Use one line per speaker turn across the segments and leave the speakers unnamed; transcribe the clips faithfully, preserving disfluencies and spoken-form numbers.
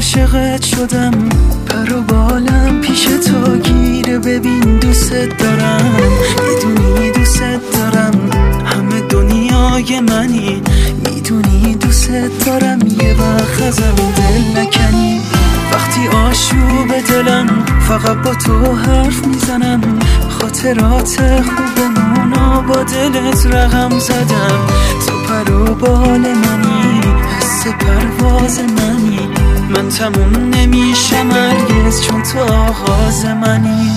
عاشقت شدم، پر و بالم پیش تو گیره. ببین دوست دارم، میدونی دوست دارم، همه دنیای منی، میدونی دوست دارم. یه وقت ازم دل نکنی، وقتی آشوب دلم فقط با تو حرف میزنم. خاطرات خوبمونو با دلت رقم زدم. تو پر و بال منی، حس پرواز منی، من تموم نمیشم هرگز چون تو آغاز منی.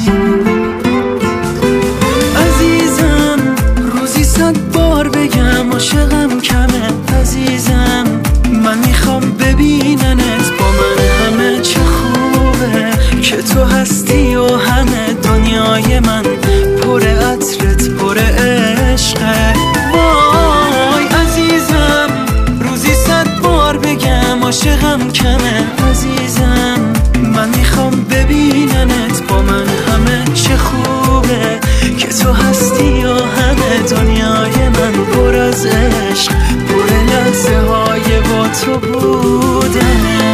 عزیزم روزی صد بار بگم عاشقم کمه. عزیزم من میخوام ببیننت با من، همه چه خوبه که تو هستی و همه دنیای من پر عطرت پر عشقه. وای عزیزم روزی صد بار بگم عاشقم کمه. عزیزم من میخوام ببیننت با من، همه چه خوبه که تو هستی و همه دنیای من پر از عشق، پر لحظه های با تو بودنه.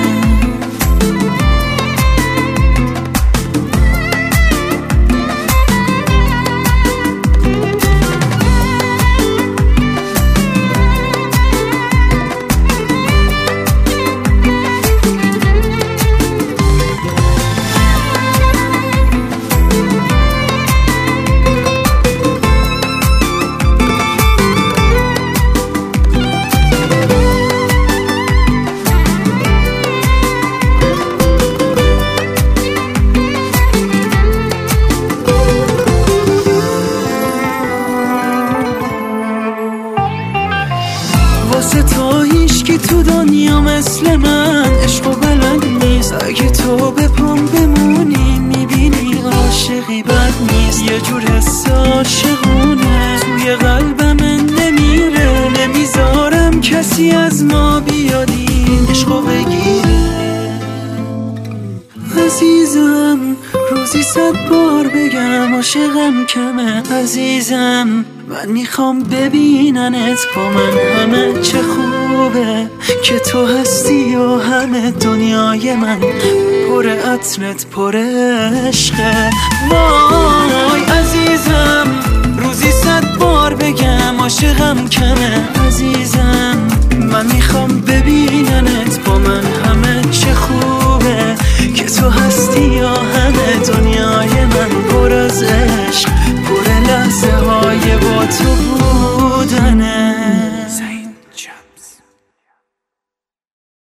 واسه تو هیچکی تو دنیا مثل من عشق و بلد نیست. اگه تو به پام بمونی میبینی عاشقی بد نیست. یه جور حس عاشقونه توی قلبم نمیره، نمیذارم کسی از ما بیاد این عشقو بگیره. عزیزم روزی صد بار بگم عاشقم کمه. عزیزم من میخوام ببیننت با من، همه چه خوبه که تو هستی و همه دنیای من پر عطرت پر عشقه. وای عزیزم روزی صد بار بگم عاشقم کمه. عزیزم